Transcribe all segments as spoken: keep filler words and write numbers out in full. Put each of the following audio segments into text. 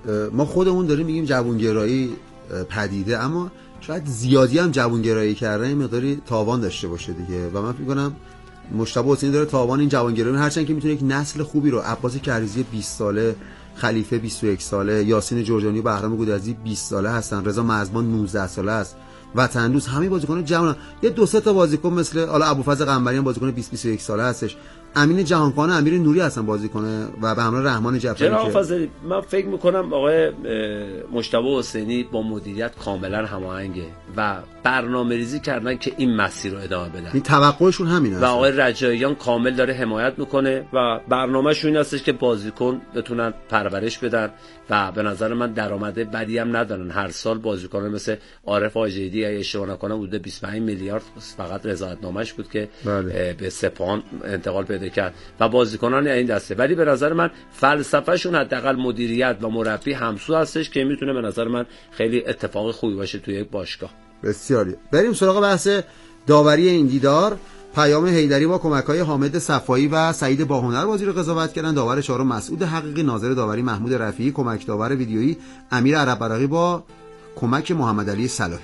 ما خودمون داریم میگیم جوانگرایی پدیده، اما شاید زیادی هم جوانگرایی کردن این مقداری تاوان داشته باشه دیگه. و من فکر کنم مجتبی حسینی داره تاوان این جوانگرایی، هرچند که میتونه یک نسل خوبی رو، عباس کرزی بیست ساله، خلیفه بیست و یک ساله، یاسین جرجانی و بهرام گودرزی بیست ساله هستن، رضا مزمان نوزده ساله است، وطن‌دوست، همه بازیکن جوان. یه دو سه تا بازیکن مثل حالا ابوالفضل قنبری هم بازیکن بیست بیست و یک ساله هستش، امین جهانخان، امیر نوری هستن بازیکن و به همراه رحمان جعفری. جناب فضلی، من فکر میکنم آقای مجتبی حسینی با مدیریت کاملا هماهنگه و برنامه‌ریزی کردن که این مسیر رو ادامه بدن. این توقعشون همینه. و آقای رجاییان کامل داره حمایت میکنه و برنامه‌شون این هستش که بازیکن بتونن پرورش بدن و به نظر من درآمد بدی هم ندارن. هر سال بازیکنان مثل عارف آجیدی اگه اشتباه نکنم حدود بیست و پنج میلیارد فقط رضایت‌نامه‌اش بود که بله. به سپاهان انتقال پیدا کرد و بازیکنان این دسته. ولی به نظر من فلسفه‌شون حداقل مدیریت و مربی همسو هستش که میتونه به نظر من خیلی اتفاق خوبی باشه توی یک باشگاه. بسیاری. بریم سراغ بحث داوری این دیدار. پیام حیدری با کمک‌های حامد صفایی و سعید باهنر بازی رو قضاوت کردن. داور چهارم مسعود حقیقی، ناظر داوری محمود رفیعی، کمک داور ویدیویی امیر عرب براقی با کمک محمد علی صلاحی.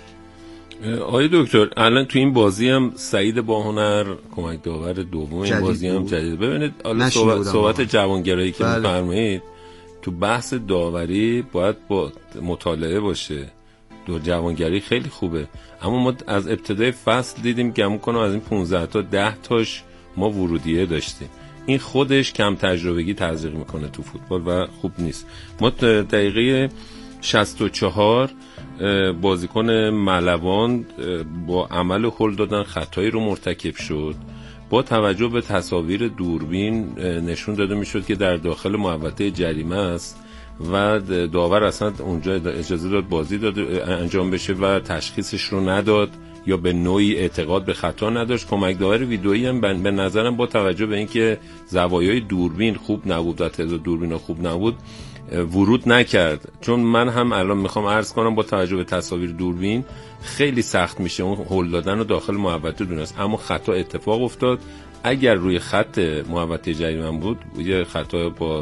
آقای دکتر الان تو این بازی هم سعید باهنر کمک داور دوم این بازی هم جدید. ببینید حالا صحبت, صحبت جوانگرایی که می‌فرمایید تو بحث داوری باید با مطالعه باشه. دو جوانگری خیلی خوبه، اما ما از ابتدای فصل دیدیم گمون کنم از این پانزده تا ده تاش ما ورودیه داشتیم. این خودش کم تجربگی تزریق میکنه تو فوتبال و خوب نیست. ما دقیقه شصت و چهار بازیکن ملوان با عمل هول دادن خطایی رو مرتکب شد. با توجه به تصاویر دوربین نشون داده میشد که در داخل محوطه جریمه است و داور اصلا اونجا اجازه داد بازی داد انجام بشه و تشخیصش رو نداد یا به نوعی اعتقاد به خطا نداشت. کمک داور ویدئویی هم به نظرم با توجه به اینکه زوایای دوربین خوب نبود و تعداد دوربینا خوب نبود ورود نکرد. چون من هم الان میخوام عرض کنم با توجه به تصاویر دوربین خیلی سخت میشه اون هول دادن رو داخل محوطه دونست، اما خطا اتفاق افتاد. اگر روی خط محوطه جریمه بود یه خطا با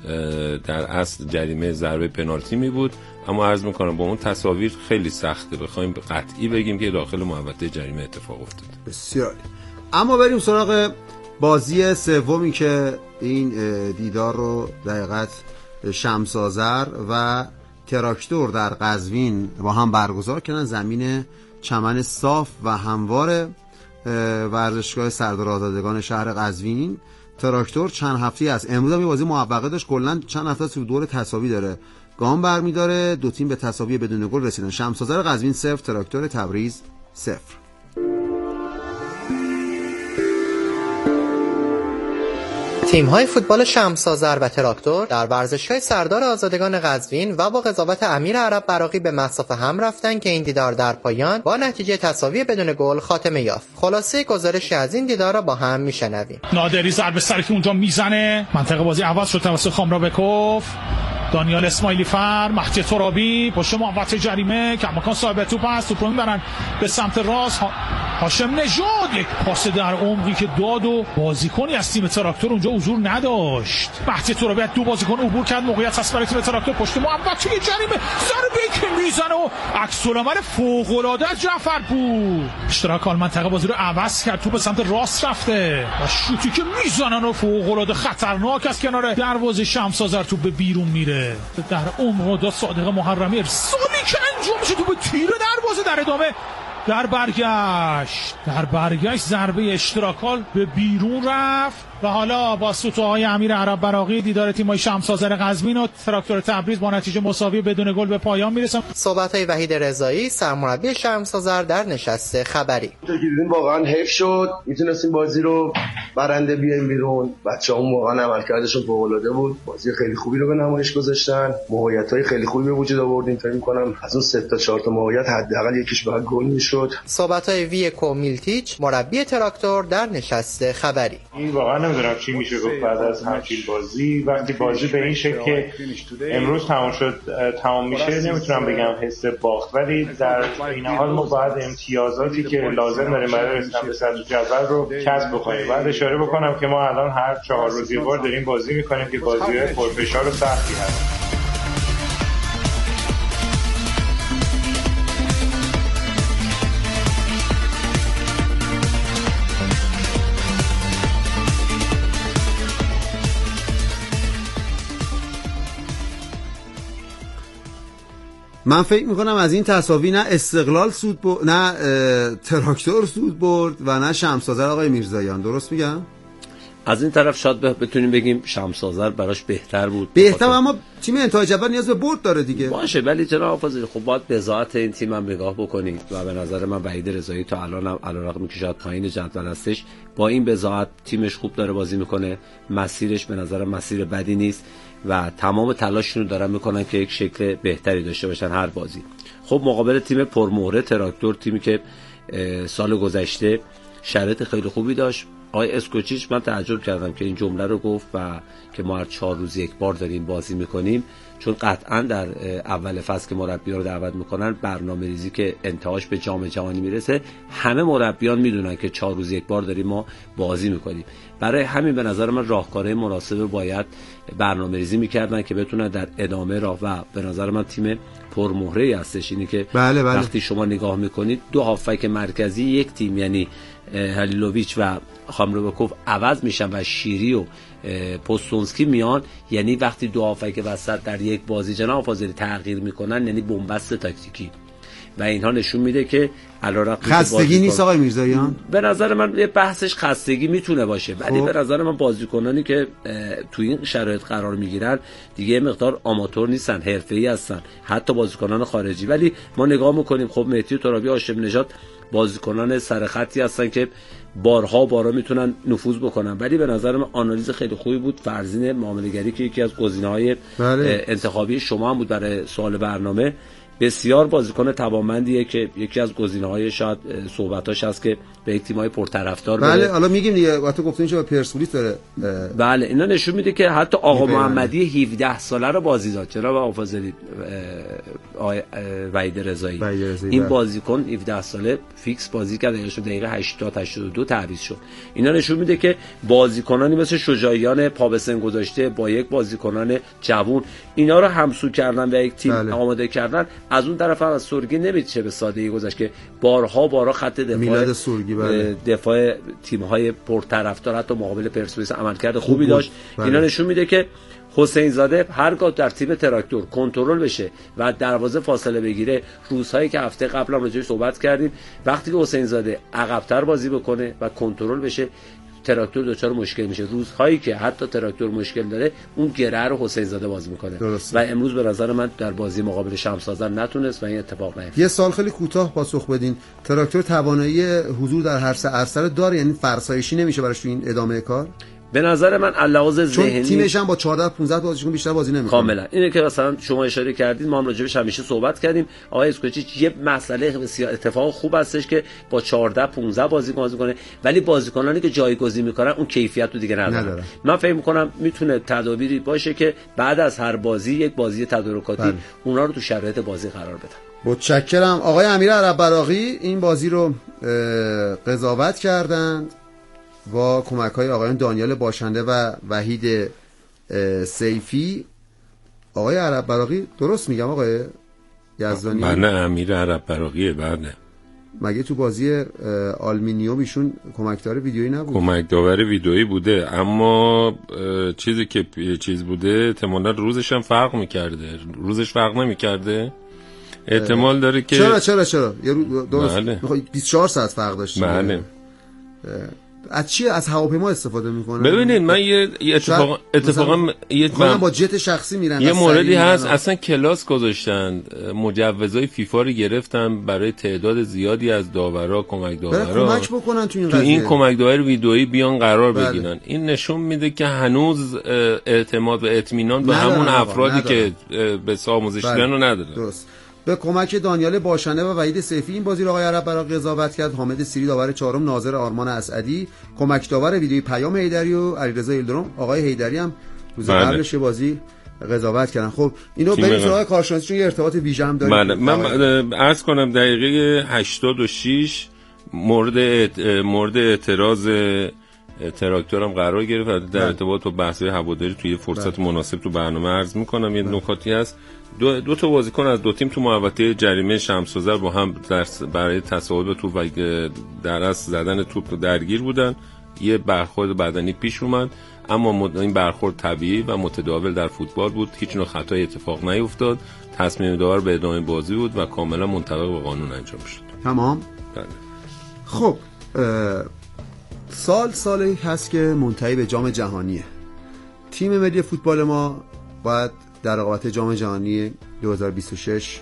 در اصل جریمه ضربه پنالتی می بود، اما عرض میکنم با اون تصاویر خیلی سخته بخوایم قطعی بگیم که داخل محوطه جریمه اتفاق افتاد. بسیار. اما بریم سراغ بازی سومی که این دیدار رو دقیقاً شمس آذر و تراکتور در قزوین با هم برگزار کردن. زمین چمن صاف و هموار ورزشگاه سردار آزادگان شهر قزوین. تراکتور چند هفته است، امروز هم یه بازی موفقه داشت، کلا چند هفته است دور تساوی داره، گام برمی‌داره، دو تیم به تساوی بدون گل رسیدن. شمس آذر قزوین صفر، تراکتور تبریز صفر. تیم‌های فوتبال شمس آذر و تراکتور در ورزشگاه سردار آزادگان قزوین و با قضاوت امیر عرب براقی به مصاف هم رفتن که این دیدار در پایان با نتیجه تساوی بدون گل خاتمه یافت. خلاصه گزارشی از این دیدار را با هم میشنویم. نادری ضربه سری که اونجا میزنه، منطقه بازی عوض شد توسط خامرابکوف. دانیال اسماعیلی فر، مهدی ترابی پشت محوطه جریمه، کماکان صاحب توپ است، توپ رو میبرن به سمت راست. هاشم نژاد یک پاس در عمقی که داد و بازیکنی از تیم تراکتور اونجا حضور نداشت. مهدی ترابی از دو بازیکن عبور کرد، موقعیت هست برای تیم تراکتور پشت محوطه جریمه، ضربه که میزنه و عکس العمل فوق العاده از جعفر بود. اشتراک آل منطقه بازی رو عوض کرد، توپ به سمت راست رفته و شوتی که میزنن و فوق العاده خطرناک از کنار دروازه شمس آذر توپ به بیرون میره. در عمر صادق محرمی ارسالی که انجام میشه، توپ تیر دروازه در ادامه در برگشت در برگشت ضربه اشتراکال به بیرون رفت و حالا با سوتوهای امیر عرب براقی دیدار تیم‌های شمس آذر قزوین و تراکتور تبریز با نتیجه مساوی بدون گل به پایان میرسن. صحبت‌های وحید رضایی سرمربی شمس آذر در نشست خبری. دیدیم واقعا حیف شد، میتونستیم بازی رو برنده بیایم بیرون. بچه‌ها واقعا عملکردشون فوق‌العاده بود، بازی خیلی خوبی رو به نمایش گذاشتن، موقعیت‌های خیلی خوبی به وجود آوردیم. فکر می‌کنم از اون سه تا چهار تا موقعیت حداقل یکیش باید گل می‌شد. صحبت‌های ویکو میلتیچ مربی تراکتور در نشست خبری. این واقعا نمیدونم چی میشه گفت بعد از همچین بازی، وقتی بازی به این شکل که امروز تمام شد تمام میشه، نمیتونم بگم حس باخت، ولی در این حال ما باید امتیازاتی که لازم داریم برای رسیدن به صدر جدول رو کسب بکنیم. بعد اشاره بکنم که ما الان هر چهار روز یه بار داریم بازی میکنیم که بازی‌های پرفشار و سختی هست. من فکر میکنم از این تساوی نه استقلال سود برد، نه تراکتور سود برد و نه شمس آذر. آقای میرزاییان درست میگم؟ از این طرف شاید بتونیم بگیم شمس آذر براش بهتر بود. بهتر، اما تیم انتهای جدول نیاز به برد داره دیگه. باشه، ولی جناب حافظی خب باید بضاعت این تیم هم نگاه بکنید و به نظر من وحید رضایی تا الان هم علیرغم که شاید پایین جدول هستش، با این بضاعت تیمش خوب داره بازی میکنه، مسیرش به نظر مسیر بدی نیست و تمام تلاششون رو دارن میکنن که یک شکل بهتری داشته باشن هر بازی. خب مقابل تیم پرمهره تراکتور، تیمی که سال گذشته شرایط خیلی خوبی داشت، آقای اسکوچیچ من تعجب کردم که این جمله رو گفت و که ما هر چهار روز یک بار داریم بازی میکنیم، چون قطعا در اول فصل که مربیان رو دعوت میکنن برنامه ریزی که انتهاش به جام جهانی میرسه، همه مربیان میدونن که چهار روز یک بار داریم ما بازی میکنیم. برای همین به نظر من راهکارهای مناسب باید برنامه ریزی میکردن که بتونن در ادامه راه، و به نظر من تیم پرمهره‌ای هستش. اینی که بله بله. وقتی شما نگاه میکنید دو هافک مرکزی یک تیم یعنی هلیلوویچ و خامروبکوف عوض میشن و شیری و پوستونسکی میان، یعنی وقتی دو هافک وسط در یک بازی جناب فاضلی تغییر میکنن یعنی بنبست تاکتیکی و اینها نشون میده که علیرغم خستگی نیست آقای میرزاییان. به نظر من یه بحثش خستگی میتونه باشه، ولی به نظر من بازیکنانی که تو این شرایط قرار میگیرن دیگه مقدار آماتور نیستن، حرفه‌ای هستن، حتی بازیکنان خارجی. ولی ما نگاه میکنیم خب مهدی ترابی، هاشم نژاد بازیکنان سرخطی هستن که بارها بارها میتونن نفوذ بکنن، ولی به نظر من آنالیز خیلی خوبی بود. فرزین معامله‌گری که یکی از گزینه‌های بله. انتخابی شما هم بود برای سوال برنامه، بسیار بازیکن توانمندیه که یکی از گزینه‌های شاید صحبتاش هست که به یک تیم‌های پرطرفدار بره. بله حالا میگیم دیگه، وقتی گفتین چه پرسپولیس داره. بله اینا نشون میده که حتی آقا محمدی هفده ساله رو بازی داد. جناب حافظی وحید رضایی این بازیکن هفده ساله فیکس بازی کرد، یعنی دقیقه هشتاد هشتاد و دو تعویض شد. اینا نشون میده که بازیکنانی مثل شجاعیان پا به سن گذاشته با یک بازیکنان جوان اینا رو همسو کردن و یک تیم بله. آماده کردن. از اون طرف هم از سورگی نمیشه به سادگی گذاشت که بارها بارها خط دفاع سورگی بله. دفاع تیم‌های پرطرفدار حتی مقابل پرسپولیس عملکرد خوبی داشت. بله. اینا نشون میده که حسین زاده هرگاه در تیم تراکتور کنترل بشه و دروازه فاصله بگیره، روزهایی که هفته قبل هم راجعش صحبت کردیم، وقتی که حسین زاده عقب‌تر بازی بکنه و کنترل بشه تراکتور دچار مشکل میشه. روزهایی که حتی تراکتور مشکل داره اون گره رو حسین زاده بازی میکنه درسته. و امروز به نظر من در بازی مقابل شمس آذر نتونست و این اتفاق نیفتاد. یه سال خیلی کوتاه پاسخ بدین، تراکتور توانایی حضور در هر سه عرصه داره، یعنی فرسایشی نمیشه براش تو این ادامه کار؟ به نظر من علاوه ذهنی چون تیمش هم با چهارده پانزده بازیکن بیشتر بازی نمیکنه. کاملا اینه که مثلا شما اشاره کردید، ما هم راجعش همیشه صحبت کردیم. آقای اسکوچیچ یه مسئله بسیار اتفاق خوب هستش که با چهارده پانزده بازیکن بازی کنه، ولی بازیکنانی که جایگزین میکنن اون کیفیت رو دیگه ندارن. نداره. من فکر میکنم میتونه تدابیری باشه که بعد از هر بازی یک بازی تدارکاتی بله. اونا رو تو شرایط بازی قرار بدن. متشکرم. آقای امیر عرب براقی این بازی رو قضاوت کردند با کمک‌های آقایان دانیال باشنده و وحید سیفی. آقای عرب براقی درست میگم آقای یزدانی؟ بله امیر عرب براقیه. بله مگه تو بازی آلمینیوم ایشون کمکدار ویدیویی نبود؟ کمکدار ویدیویی بوده، اما چیزی که چیز بوده احتمالاً روزش هم فرق می‌کرده. روزش فرق نمی‌کرده؟ احتمال داره که چرا چرا چرا یه روز درست بله. بیست و چهار ساعت فرق داشت. بله از چی از هواپیما استفاده میکنه؟ ببینید من یه اتفاق اتفاقا یه با جت شخصی میرن. یه موردی هست اصلا کلاس گذاشتن، مجوزهای فیفا رو گرفتن برای تعداد زیادی از داورا، کمک داورا کمک بکنن تو این تو این کمک داور ویدئویی بیان قرار بله. بگیرن. این نشون میده که هنوز اعتماد و اطمینان به همون افرادی ندارن. که به آموزش دیدن رو ندارن. درست. به کمک دانیال باشنده و وحید سیفی این بازی را آقای عرب براقی قضاوت کرد. حامد سیری داور چهارم، ناظر آرمان اسعدی، کمک داور ویدیویی پیام حیدری و علیرضا ایلدرم. آقای حیدری هم روز بله. قبلش بازی قضاوت کردن. خب اینو بریم سراغ کارشناسی چون یه ارتباط ویژه هم داریم. بله. من عرض کنم دقیقه هشتاد و شش مورد مورد اعتراض تراکتورم قرار گرفت در ارتباط با بحث هواداری توی فرصت بله. مناسب تو برنامه عرض میکنم. یه بله. نکاتی هست. دو, دو تا بازیکن از دو تیم تو محوطه جریمه شمس آذر با هم در برای تصاحب توپ و در از زدن توپ درگیر بودن. یه برخورد بدنی پیش اومد، اما این برخورد طبیعی و متداول در فوتبال بود، هیچ نوع خطایی اتفاق نیفتاد، تصمیم دار به ادامه بازی بود و کاملا منطبق با قانون انجام شد. تمام. بله. خب سال سالی هست که منتهی به جام جهانیه. تیم ملی فوتبال ما باید در رقابت جام جهانی دو هزار و بیست و شش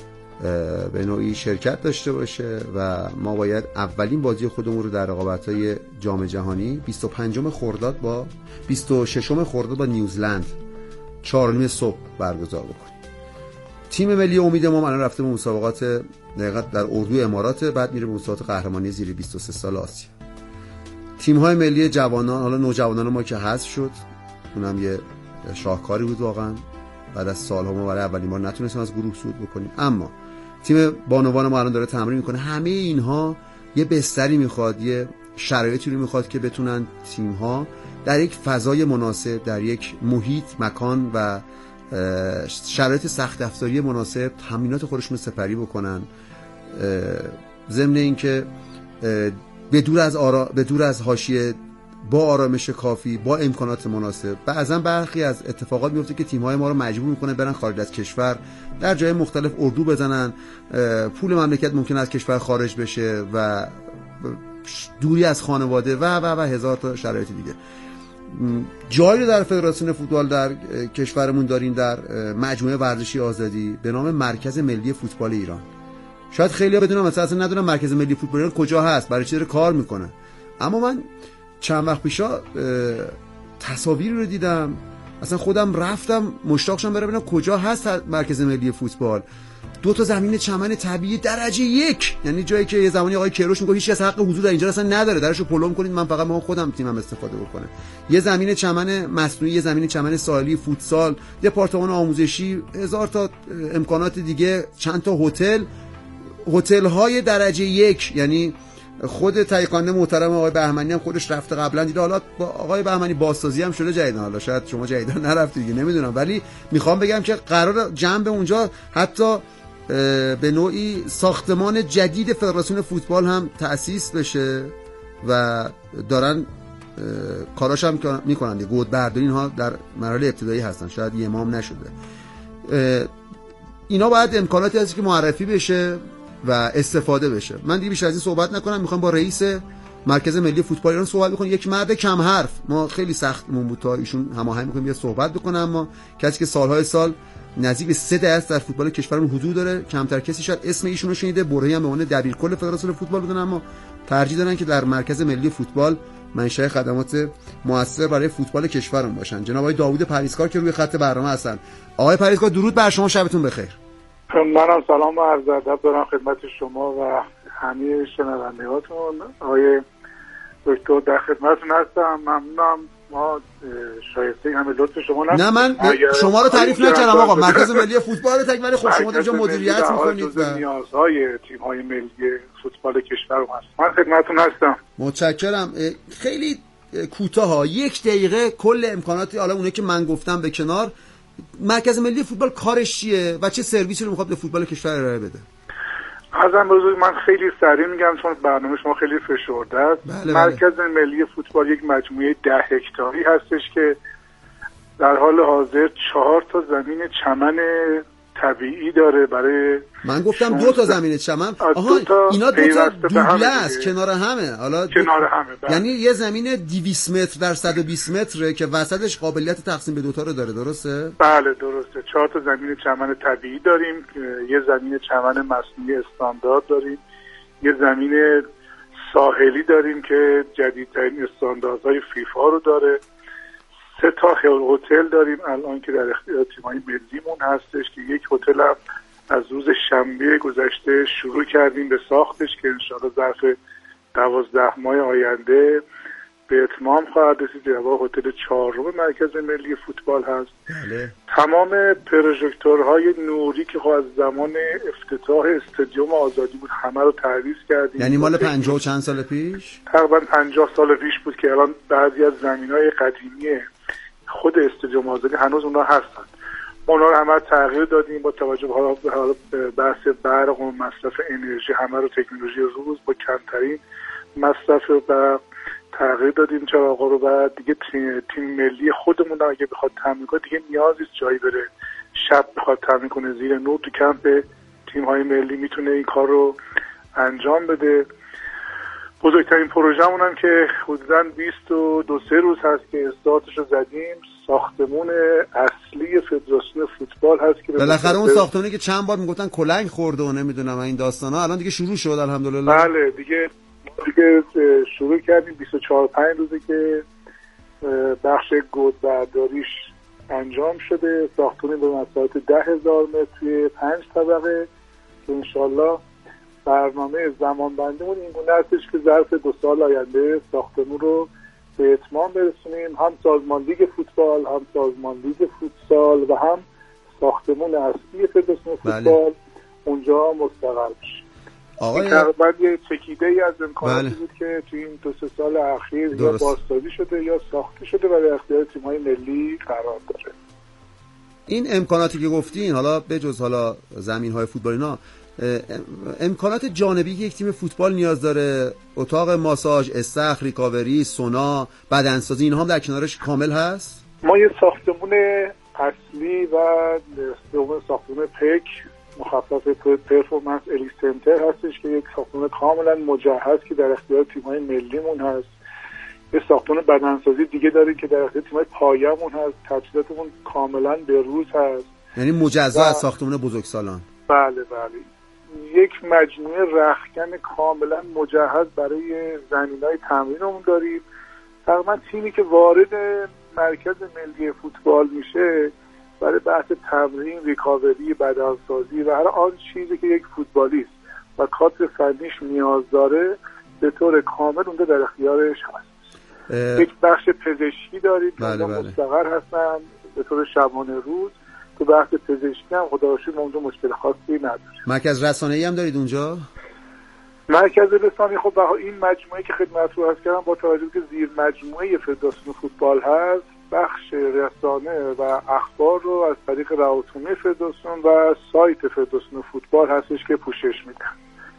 به نوعی شرکت داشته باشه و ما باید اولین بازی خودمون رو در رقابت‌های جام جهانی بیست و پنجم خرداد با بیست و ششم خرداد با نیوزلند چهار و نیم صبح برگزار بکنیم. تیم ملی امید ما الان رفته به مسابقات دقیقاً در اردو امارات، بعد میره به مسابقات قهرمانی زیر بیست و سه سال آسیا. تیم‌های ملی جوانان، حالا نوجوانان ما که حذف شد، اونم یه شاهکاری بود واقعاً. بعد از سال‌ها ما برای اولین بار نتونستیم از گروه صعود بکنیم، اما تیم بانوان ما الان داره تمرین میکنه. همه اینها یه بستری میخواد، یه شرایطی رو میخواد که بتونن تیم‌ها در یک فضای مناسب، در یک محیط، مکان و شرایط سخت افزاری مناسب تمرینات خودشون رو سپری بکنن، ضمن اینکه به دور از آرا... به دور از حاشیه، با آرامش کافی، با امکانات مناسب. بعضا برخی از اتفاقات میفته که تیم‌های ما رو مجبور میکنه برن خارج از کشور، در جای مختلف اردو بزنن، پول مملکت ممکن از کشور خارج بشه و دوری از خانواده و و و هزار تا شرایط دیگه. جایی رو در فدراسیون فوتبال در کشورمون داریم، در مجموعه ورزشی آزادی به نام مرکز ملی فوتبال ایران. شاید خیلی‌ها بدونن، مثلا اصلا ندونن مرکز ملی فوتبال ایران کجا هست، برای چی داره کار میکنه. اما من چند وقت پیشا تصاویری رو دیدم، اصلا خودم رفتم مشتاق شدم برم ببینم کجا هست مرکز ملی فوتبال. دو تا زمین چمن طبیعی درجه یک، یعنی جایی که یه زمانی آقای کیروش میگه هیچ کس حق حضور در اینجا اصلا نداره، درشو پلم کنید، من فقط ما خودم تیمم استفاده بکنه. یه زمین چمن مصنوعی، یه زمین چمن ساحلی، فوتسال، دپارتمان آموزشی، هزار تا امکانات دیگه، چند تا هتل، هتل های درجه یک. یعنی خود تایقانه محترم آقای بهمنی هم خودش رفته قبلا دیده، حالا با آقای بهمنی بازسازی هم شده جدیدن، حالا شاید شما جدیدن نرفتید دیگه نمیدونم، ولی میخوام بگم که قرار جنب اونجا حتی به نوعی ساختمان جدید فدراسیون فوتبال هم تأسیس بشه و دارن کاراش هم میکنن دیگه. گود برداری اینها در مراحل ابتدایی هستن، شاید یه امام نشده. اینا باید امکاناتی هست که معرفی بشه و استفاده بشه. من دیگه بیشتر از این صحبت نکنم، میخوام با رئیس مرکز ملی فوتبال ایران صحبت بکنم. یک مرد کم حرف، ما خیلی سختمون بود تا ایشون هماهنگ می‌کنیم یه صحبت بکنه، اما کسی که سالهای سال نزدیک به سه دهه در فوتبال کشورمون حضور داره، کمتر کسی شاید اسم ایشون رو شنیده. برهه‌ای هم به عنوان دبیرکل فدراسیون فوتبال بودن، اما ترجیح دادن که در مرکز ملی فوتبال منشأ خدمات موثر برای فوتبال کشورمون باشن. جناب آقای داوود پریزکار که روی خط برنامه هستن. آقای پریزکار درود بر شما، شبتون بخیر. منم سلام و عرض ادب دارم خدمت شما و همه شنوندگانتون. آقای دکتر در خدمتتون هستم، ممنونم. ما شایسته همه لطف شما نست. نه من شما رو تعریف نکردم آقا، مرکز ملی فوتبال رو تک، ولی خب شما اینجا مدیریت می‌کنید و نیازهای تیم‌های ملی فوتبال کشور هست. من خدمتتون هستم. متشکرم. خیلی کوتاه، یک دقیقه کل امکاناتی، حالا اونه که من گفتم به کنار، مرکز ملی فوتبال کارش چیه و چه سرویسی رو میخواد به فوتبال کشور ارائه بده؟ ازم بزرگ من خیلی سریع میگم چون برنامه شما خیلی فشرده است. بله مرکز بله. ملی فوتبال یک مجموعه ده هکتاری هستش که در حال حاضر چهار تا زمین چمن طبیعی داره. برای من گفتم دو تا زمین چمن. آها اینا دو تا دوبله است کنار همه. حالا کنار همه بله. یعنی یه زمین دویست متر در صد و بیست متره که وسطش قابلیت تقسیم به دو تا رو داره، درسته؟ بله درسته. چهار تا زمین چمن طبیعی داریم، یه زمین چمن مصنوعی استاندارد داریم، یه زمین ساحلی داریم که جدیدترین استانداردهای فیفا رو داره. سه تا هتل داریم الان که در اختیار تیم‌های ملیمون هستش که یک هتل هم از روز شنبه گذشته شروع کردیم به ساختش که انشاءالله ظرف دوازده ماه آینده به اتمام خواهد رسید. و هتل چهارم مرکز ملی فوتبال هست. بله. تمام پروژکتورهای نوری که از زمان افتتاح استادیوم آزادی بود همه رو تعویض کردیم. یعنی مال پنجاه و چند سال پیش؟ تقریبا پنجاه سال پیش بود که الان بعضی از زمین‌های قدیمی خود استادیوم آزادی هنوز اونها هستن. اونا رو همه تغییر دادیم با توجه به بحث برق و مصرف انرژی، همه رو تکنولوژی روز با کمترین مصرف و تغییر دادیم چراغا رو و دیگه تیم, تیم ملی خودمون اگه بخواد تمرین کنه دیگه نیازی نیست جایی بره شب بخواد تمرین کنه، زیر نور تو کمپ تیم‌های ملی میتونه این کار رو انجام بده. بزرگترین پروژه‌مون هم که حدوداً بیست و دو سه روز هست که استارتش رو زدیم، ساختمون اصلی فدراسیون فوتبال هست که بالاخره اون ساختمونی که چند بار میگفتن کلنگ خورده و نمیدونم این داستانا الان دیگه شروع شد الحمدلله. بله دیگه دیگه شروع کردیم. بیست و چهار پنج روزه که بخش گودبرداریش انجام شده. ساختمونی به مساحت ده هزار متر توی پنج طبقه که انشالله برنامه زمانبندیمون این گونه هستش که ظرف دو سال آینده ساختمون رو به اتمام برسونیم، هم سازمان لیگ فوتبال، هم سازمان لیگ فوتسال و هم ساختمون اصلی فدراسیون فوتبال بله. اونجا مستقر بشه. این تقریبا یه چکیده ای از امکاناتی بله. بود که تو این دو سه سال اخیر یا بازسازی شده یا ساخته شده و در اختیار تیم‌های ملی قرار داره. این امکاناتی که گفتین حالا بجز حالا زمین‌های فوتبال اینا، امکانات جانبی که یک تیم فوتبال نیاز داره، اتاق ماساژ، استخر، ریکاوری، سونا، بدنسازی، اینها هم در کنارش کامل هست؟ ما یه ساختمون اصلی و دوم ساختمون پک مخفف پرفورمنس الی سنتر هستش که یک ساختمون کاملا مجهز که در اختیار تیم‌های ملیمون هست. یه ساختمون بدنسازی دیگه داریم که در اختیار تیم‌های پایه‌مون هست. تجهیزاتمون کاملا به روز هست. یعنی مجزا از ساختمون بزرگسالان. بله بله. یک مجموعه رختکن کاملا مجهز برای زمینای تمرینمون داریم. تقریبا تیمی که وارد مرکز ملی فوتبال میشه برای بحث تمرین، ریکاوری، بدنسازی و هر آن چیزی که یک فوتبالیست و کادر فنیش نیاز داره به طور کامل اونجا در اختیارش هست. یک بخش پزشکی داریم که بله بله. مستقر هستن به طور شبانه روز. تو بحث پزشکی هم خدا رو شکر ما اونجا مشکل خاصی نداریم. مرکز رسانه‌ای هم دارید اونجا؟ مرکز رسانه‌ای خب این مجموعه که خدمت رو عرض کردم با توجه که زیر مجموعه فدراسیون فوتبال هست، بخش رسانه و اخبار رو از طریق روابط فدراسیون و سایت فدراسیون فوتبال هستش که پوشش میدن.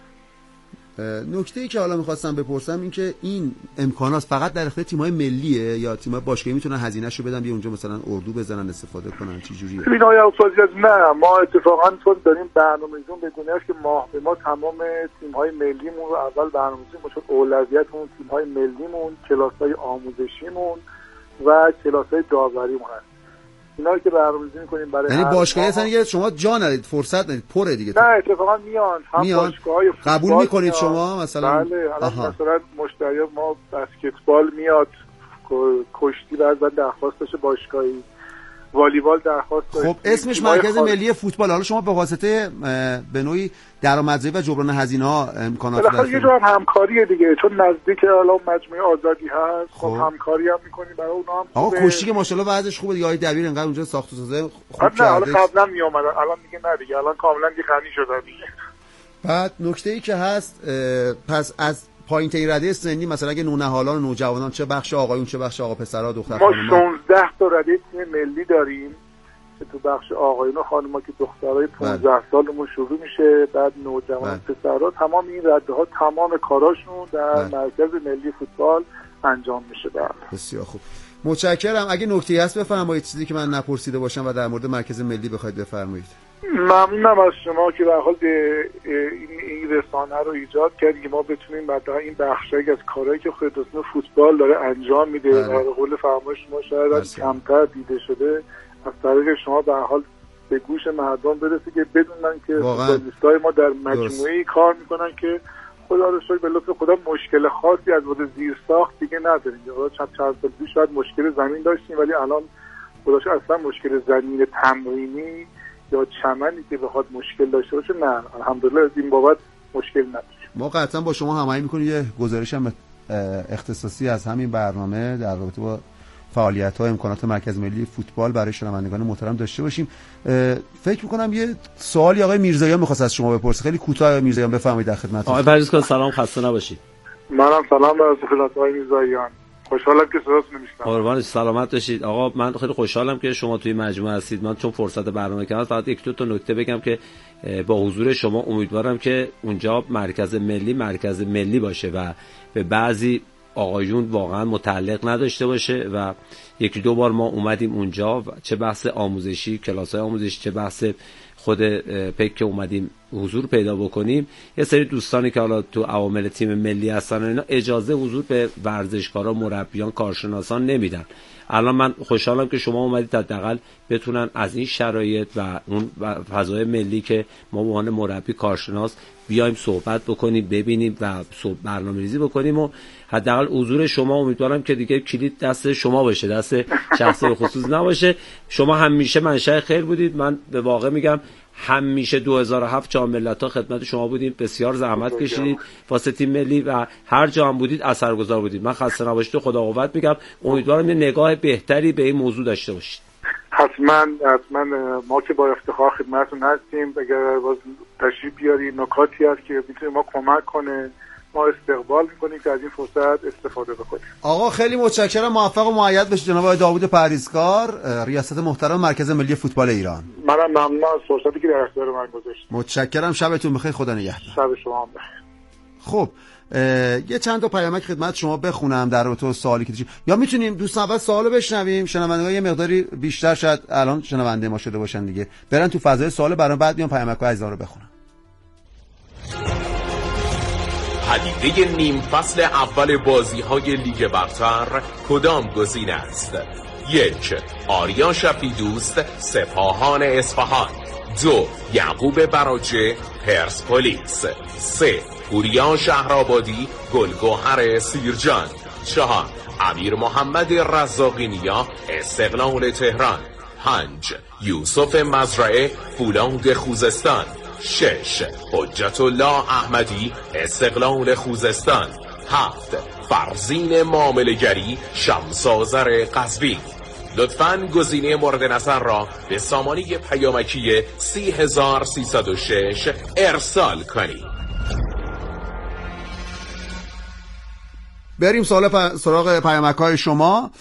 نکته‌ای که حالا می‌خواستم بپرسم این که این امکانات فقط در اختیار تیم‌های ملیه یا تیم‌های باشگاهی میتونن هزینه‌شو بدن بیا اونجا مثلا اردو بزنن استفاده کنن چه جوریه؟ ببین آیا از نه ما اتفاقا چون داریم برنامه‌ریزی بدونه که ما به ما تمام تیم‌های ملیمون رو اول برنامه‌ریزی می‌کنیم. اولویتمون تیم‌های ملیمون، کلاس‌های آموزشیمون و کلاس‌های داوریمون هست. اینا که برنامه‌ریزی می‌کنیم برای یعنی باشگاهی اصلا دیگه شما جا ندید، فرصت ندید، پره دیگه. نه اتفاقا میان هم میان. باشگاه‌های قبول می‌کنید شما مثلا؟ بله مثلا مشتری ما بسکتبال میاد، کشتی بعضا درخواست داشته باشگاهی، والیبال درخواست داشته. خب اسمش مرکز خال... ملی فوتبال. حالا شما به واسطه به نوعی درآمدزایی و جبران هزینه‌ها امکانات دارید. یه جور همکاریه دیگه چون نزدیک الان مجموعه آزادی هست. خب, خب همکاری هم می‌کنیم برای اونها هم. آقا کشتی که ماشاءالله وضعش خوبه دیگه. آقای دبیر انقدر اونجا ساخت و سازه خوب کرده. نه حالا قبلا میومدن الان دیگه نه دیگه. الان کاملا دیگه غنی شدن دیگه. بعد نکته‌ای که هست پس از پایین ترین رده سنی مثلا اگه نونهالان و نوجوانان چه بخش آقایون چه بخش آقا پسرها دختر خانوما ما شانزده تا رده تیم ملی داریم که تو بخش آقایون و خانوما که دخترای پانزده سالمون شروع میشه، بعد نوجوان پسرها، تمام این رده ها تمام کاراشون در بله. مرکز ملی فوتبال انجام میشه. بعد بسیار خوب متشکرم. اگه نکته‌ای هست بفرمایید چیزی که من نپرسیده باشم و در مورد مرکز ملی بخواید بفرمایید. ممنونم از شما که به حال این این رسانه رو ایجاد کردید که ما بتونیم بعد این بخشی از کارهایی که فدراسیون فوتبال داره انجام میده و به قول فرمایش شما شاید کمتر دیده شده از طریق شما به حال به گوش مردم برسه که بدونن که فوتبالیستای ما در مجموعه‌ای کار میکنن که خدا رو شکر به لطف خدا مشکل خاصی از بود زیر ساخت دیگه نداریم. حالا چند چند سال پیش شاید مشکل زمین داشتیم ولی الان خدا شکر اصلا مشکل زمین تمرینی یا چمنی که بخواد مشکل داشته باشه نه، الحمدلله از این بابت مشکل نداره. ما قطعا با شما هماهنگ می‌کنیم یه گزارش هم اختصاصی از همین برنامه در رابطه با فعالیت‌ها امکانات مرکز ملی فوتبال برای شنوندگان محترم داشته باشیم. فکر می‌کنم یه سوالی آقای میرزاییان می‌خواست از شما بپرسه. خیلی کوتاه آقای میرزاییان بفرمایید در خدمتتون. آقای پرهیزکار سلام، خسته نباشید. منم سلام به خدمت آقای میرزاییان. خوشحالم که صداتون میشنوم. قربانش سلامت باشید. آقا من خیلی خوشحالم که شما توی مجموعه هستید. من چون فرصت برنامه کردم فقط یک دو تا نکته بگم که با حضور شما امیدوارم که اونجا مرکز ملی مرکز ملی باشه و به بعضی آقایون واقعا متعلق نداشته باشه و یکی دو بار ما اومدیم اونجا، چه بحث آموزشی، کلاس‌های آموزشی، چه بحث خود پک که اومدیم حضور پیدا بکنیم، یه سری دوستانی که حالا تو عوامل تیم ملی هستن اینا اجازه حضور به ورزشکارا، مربیان، کارشناسان نمیدن. الان من خوشحالم که شما اومدید حداقل بتونن از این شرایط و اون فضای ملی که ما به عنوان مربی، کارشناس بیایم صحبت بکنیم، ببینیم و برنامه‌ریزی بکنیم و حداقل حضور شما امیدوارم که دیگه کلید دست شما باشه، دست شخص به خصوص نباشه. شما همیشه منشأ خیر بودید. من به واقع میگم همیشه دو هزار و هفت جام ملت‌ها خدمت شما بودیم، بسیار زحمت کشیدید واسه تیم ملی و هر جا هم بودید اثرگذار بودید. من خسته نباشید و خدا قوت میگم. امیدوارم یه نگاه بهتری به این موضوع داشته باشید. حتما حتما ما که با افتخار خدمتتون هستیم. اگر باز تشریف بیاری نکاتی هست که میتونه ما کمک کنه ما استقبال میکنیم که از این فرصت استفاده بکنیم. آقا خیلی متشکرم، موفق و مؤید باشید جناب آقای داوود پرهیزکار، ریاست محترم مرکز ملی فوتبال ایران. منم ممنون از فرصتی که در اختیار من گذاشتید. متشکرم، شبتون بخیر، خدا نگهدار. شب شما هم بخیر. خب یه چند تا پیامک خدمت شما بخونم در رابطه با سوالی که داشتید، یا میتونیم دوستان اول سوالو بشنویم، شنوندگان یه مقداری بیشتر شاید الان شنونده ما شده باشن دیگه، برن تو فضای سوال برام، بعد میام پیامک‌های عزیزان رو بخونم. پدیده نیم فصل اول بازی‌های لیگ برتر کدام گزینه است؟ یک، آریا شفیدوست، سپاهان اصفهان. دو، یعقوب براجه، پرسپولیس. سه، پوریا شهرآبادی، گلگهر سیرجان. چهار، امیر محمد رزاقی نیا، استقلال تهران. پنج، یوسف مزرعه، فولاد خوزستان. شش، حجت الله احمدی، استقلال خوزستان. هفت، فرزین معامله‌گری، شمس آذر قزوین. لطفاً گزینه مورد نظر را به سامانه پیامکی سی هزار سیصد و شش ارسال کنید. بریم سوال پ... سراغ پیامک‌های شما.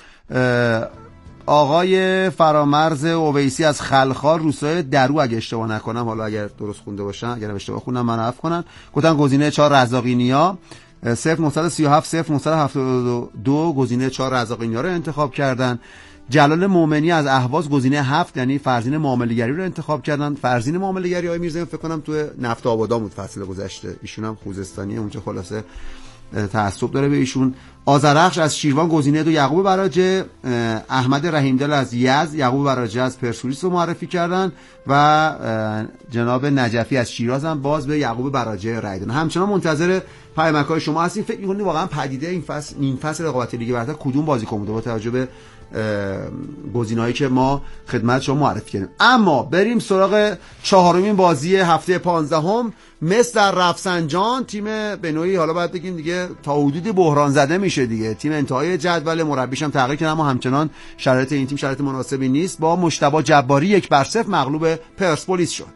آقای فرامرز اویسی از خلخال روستای درو، اگه اشتباه نکنم، حالا اگر درست خونده باشم، اگر اشتباه خوندم من عفو کنن، گفتن گزینه چهار رزاقی نیا. صفر نهصد و سی و هفت صفر نهصد و هفتاد و دو گزینه چهار رزاقی نیا رو انتخاب کردن. جلال مومنی از اهواز گزینه هفت یعنی فرزین معامله‌گری رو انتخاب کردن. فرزین معامله‌گری آقای میرزایی فکر کنم تو نفت آبادا بود فصل گذشته، ایشون هم خوزستانیه، اونجا خلاصه تعصب داره به ایشون. آذرخش از شیروان گزینه دو یعقوب براجه. احمد رحیمدل از یزد یعقوب براجه از پرسپولیس رو معرفی کردن و جناب نجفی از شیراز هم باز به یعقوب براجه رای دادن. همچنان منتظر پیامک‌های شما هستیم. فکر می‌کنید واقعا پدیده این فصل نیم فصل رقابت لیگ برتر کدوم بازیکن بوده با توجه به گزینه‌هایی که ما خدمت شما معرفی کردیم؟ اما بریم سراغ چهارمین بازی هفته پانزدهم. مس در رفسنجان، تیم به نوعی حالا باید بگیم دیگه تا حدودی بحران زده میشه دیگه، تیم انتهای جدول، مربیش هم تغییر کرد اما همچنان شرایط این تیم شرایط مناسبی نیست. با مجتبی جباری یک بر صفر مغلوب پرسپولیس شد.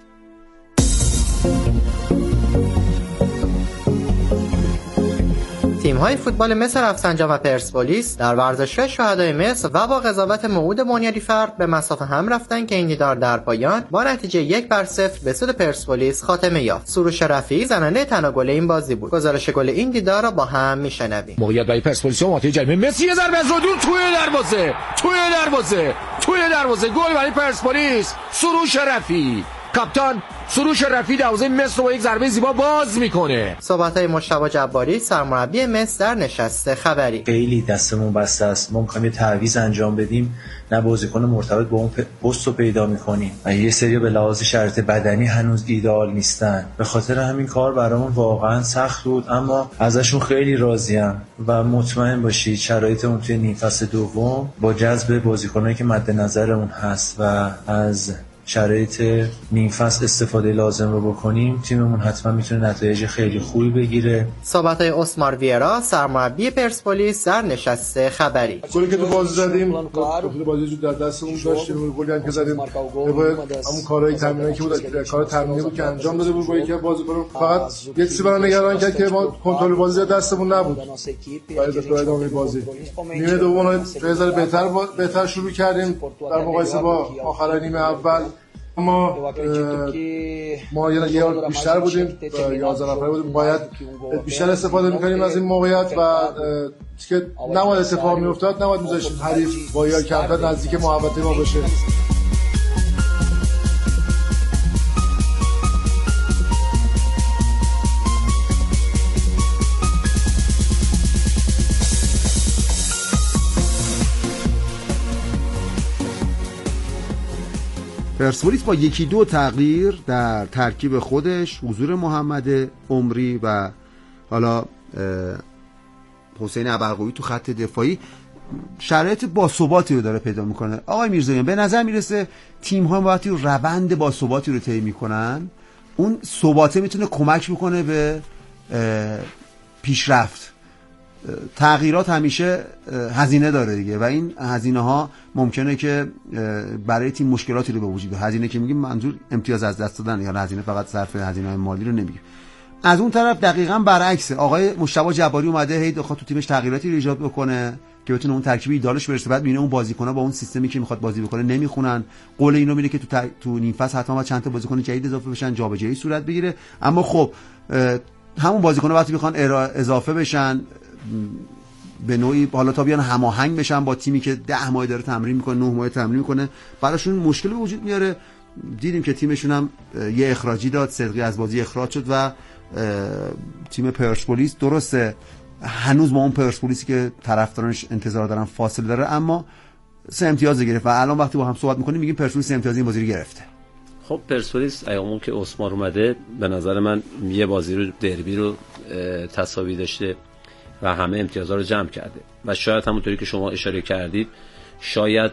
تیم‌های فوتبال مس رفسنجان و پرسپولیس در ورزشگاه شهدای مس و با قضاوت موعود بنیادی فرد به مسافه هم رفتن که این دیدار در پایان با نتیجه یک بر صفر به سود پرسپولیس خاتمه یافت. سروش رفیعی زننده تنها گل این بازی بود. گزارش گل این دیدار را با هم میشنویم. موقعیت برای پرسپولیس و ماته جریمه، مسی یه ضربه از دور توی دروازه، توی دروازه، توی دروازه، گل برای پرسپولیس. سروش رفیعی، کاپیتان سروش رفیعی دروازه مس رو با یک ضربه زیبا باز میکنه. صحبت‌های مجتبی جباری سرمربی مس در نشست خبری. خیلی دستمون بسته است، ما می‌خوایم یه تعویض انجام بدیم، نه بازیکن مرتبط با اون پست رو پیدا می‌کنیم و یه سری به لحاظ شرایط بدنی هنوز ایدئال نیستن. به خاطر همین کار برامون واقعا سخت بود، اما ازشون خیلی راضیم و مطمئن باشید شرایطمون توی نیم فصل دوم با جذب بازیکنایی که مد نظرمون هست و از شرایط نیم فصل استفاده لازم رو بکنیم، تیممون حتما میتونه نتایج خیلی خوبی بگیره. صحبت‌های اسمار ویرا سرمربی پرسپولیس در نشست خبری. گلی که تو بازی زدیم، تو بازی جو در دستمون داشتیم، گلی هم که زدیم، همون کارهای تامینی که بود، کار تامینی بود که انجام داده بود با یکی بازیکن. فقط یه چیزی برام نگران کرد که ما کنترل بازی دستمون نبود. برای به ادامه بازی نیمه دوم یه ذره بهتر بهتر شروع کردیم در مقایسه با آخر نیمه اول، اما ما یه بیشتر بودیم، یازده نفره بودیم، باید بیشتر استفاده می‌کنیم از این موقعیت و که نباید اتفاق میافتاد، نباید میذاشیم حریف با یا کمتر نزدیک محوطه ما بشه. پرسپولیس با یکی دو تغییر در ترکیب خودش، حضور محمد عمری و حالا حسین ابرقویی تو خط دفاعی، شرایط باثباتی رو داره پیدا میکنه. آقای میرزاییان به نظر میرسه تیم ها وقتی رو روند باثباتی رو طی میکنن، اون ثباته میتونه کمک بکنه به پیشرفت. تغییرات همیشه هزینه داره دیگه و این هزینه ها ممکنه که برای تیم مشکلاتی رو به وجود بیاره. هزینه که میگیم منظور امتیاز از دست دادن، یا هزینه فقط صرف هزینه های مالی رو نمیگیم. از اون طرف دقیقاً برعکس، آقای مجتبی جباری اومده هی بخواد تو تیمش تغییراتی رو ایجاد بکنه که بتونه اون ترکیب ایدالش برسه. بعد میبینه اون بازیکن‌ها با اون سیستمی که میخواد بازی بکنه نمیخونن. قول اینو میده که تو ت... تو نیم فصل حتما باید چند تا بازیکن جدید اضافه بشن، جابجایی صورت بگیره. اما خب همون بازیکن‌ها وقتی میخوان اضافه بشن به نوعی حالا تا بیان هماهنگ بشن با تیمی که ده ماه داره تمرین میکنه، نه ماه تمرین میکنه، براشون مشکل به وجود میاره. دیدیم که تیمشون هم یه اخراجی داد، صدقی از بازی اخراج شد و تیم پرسپولیس درسته هنوز با اون پرسپولیسی که طرفدارانش انتظار دارن فاصله داره، اما سه امتیاز گرفت و الان وقتی با هم صحبت میکنیم میگیم پرسپولیس سه امتیاز این بازی رو گرفته. خب پرسپولیس ایامون که اسمار اومده به نظر من یه بازی رو دربی رو تساوی داشته و همه امتیازها رو جمع کرده و شاید همونطوری که شما اشاره کردید شاید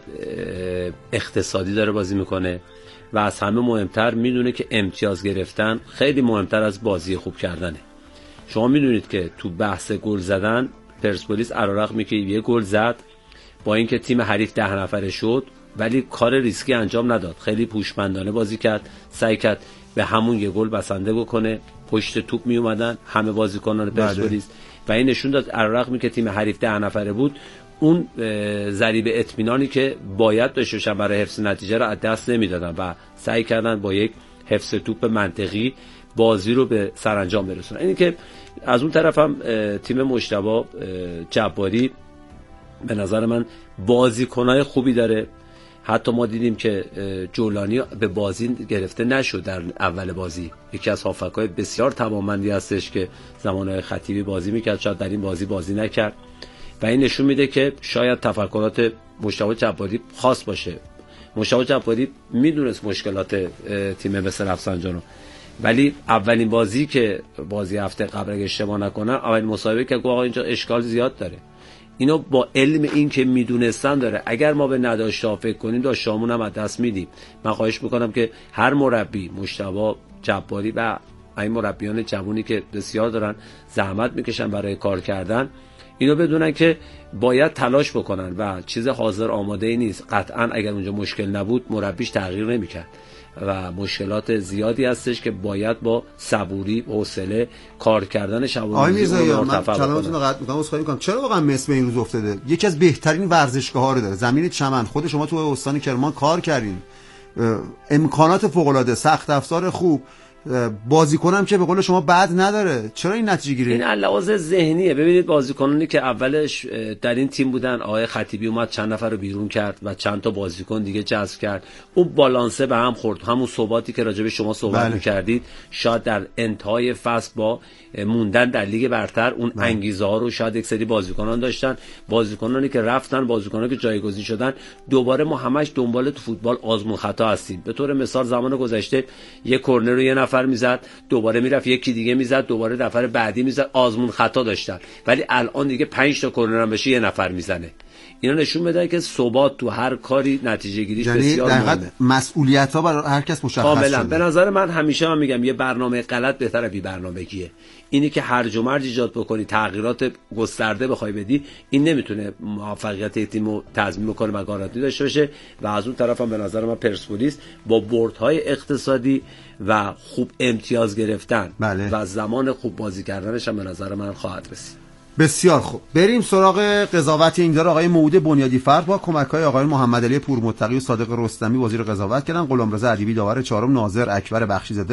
اقتصادی داره بازی میکنه و از همه مهمتر میدونه که امتیاز گرفتن خیلی مهمتر از بازی خوب کردنه. شما میدونید که تو بحث گل زدن پرسپولیس علیرغم که یه گل زد با اینکه تیم حریف ده نفره شد ولی کار ریسکی انجام نداد، خیلی هوشمندانه بازی کرد، سعی کرد به همون یه گل بسنده بکنه، پشت توپ می اومدن همه بازیکنان پرسپولیس و این نشون داد علیرغم که تیم حریف ده نفره بود اون ضریب اطمینانی که باید داشته باشن برای حفظ نتیجه رو از دست نمیدادن و سعی کردن با یک حفظ توپ منطقی بازی رو به سرانجام برسونن. اینی که از اون طرف هم تیم مجتبی جباری به نظر من بازیکنای خوبی داره. حتی ما دیدیم که جولانی به بازی گرفته نشد در اول بازی، یکی از هافک‌های بسیار توانمندی هستش که زمانهای خطیبی بازی میکرد، شاید در این بازی بازی نکرد و این نشون میده که شاید تفکرات مجتبی جباری خاص باشه. مجتبی جباری میدونست مشکلات تیم مثل رفسنجانو، ولی اولین بازی که بازی هفته قبل اگه اشتباه نکنم اولین مسابقه که آقا اینجا اشکال زیاد داره، اینو با علم این که میدونستن داره. اگر ما به نداشته فکر کنیم داشتامون هم از دست میدیم. من خواهش میکنم که هر مربی، مجتبی جباری و این مربیان جوونی که بسیار دارن زحمت میکشن برای کار کردن، اینو بدونن که باید تلاش بکنن و چیز حاضر آماده ای نیست. قطعا اگر اونجا مشکل نبود مربیش تغییر نمیکرد و مشکلات زیادی هستش که باید با صبوری، حوصله کار کردن شبانه آقای میرزاییان من کلامتون رو قطع می‌کنم، عذرخواهی می‌کنم. چرا واقعا مصر این روز افتاده؟ یکی از بهترین ورزشگاه‌ها رو داره، زمین چمن. خود شما تو استان کرمان کار کردین، امکانات فوق‌العاده، سخت افزار خوب، بازیکنم که به قول شما بد نداره. چرا این نتیجه گیری؟ این لحاظ ذهنیه. ببینید بازیکنانی که اولش در این تیم بودن، آقای خطیبی اومد چند نفر رو بیرون کرد و چند تا بازیکن دیگه جذب کرد، اون بالانسه به هم خورد. همون ثباتی که راجع به شما صحبت بله. می‌کردید شاید در انتهای فصل با موندن در لیگ برتر اون بله. انگیزه ها رو شاید یک سری بازیکنان داشتن، بازیکنانی که رفتن، بازیکنانی که جایگزین شدن. دوباره ما همش دنبال تو فوتبال آزمون خطا هستیم. به طور مثال زمان گذشته یک کرنر رو یه نفر میزد، دوباره میرفت یکی دیگه میزد، دوباره نفر بعدی میزد، آزمون خطا داشتن. ولی الان دیگه پنج تا کرنر هم بشه یه نفر میزنه. اینا نشون میده که ثبات تو هر کاری نتیجه گیریش یعنی بسیار مهمه. مسئولیت ها برای هر کس مشخص کاملا شده. به نظر من همیشه هم میگم یه برنامه غلط بهتره بی برنامگیه. اینی که هرج و مرج ایجاد بکنی، تغییرات گسترده بخوای بدی، این نمیتونه موفقیت تیمو تضمین کنه و گارانتی داشته باشه. و از اون طرف هم به نظر من پرسپولیس با بردهای اقتصادی و خوب امتیاز گرفتن بله. و زمان خوب بازی کردنش هم به نظر من خواهد رسید. بسیار خوب، بریم سراغ قضاوت این داره. آقای موعود بنیادی فرد با کمک‌های آقای محمد علی پورمتقی و صادق رستمی بازی رو قضاوت کردن. غلامرضا ادیبی داور چهارم، ناظر اکبر بخشی‌زاده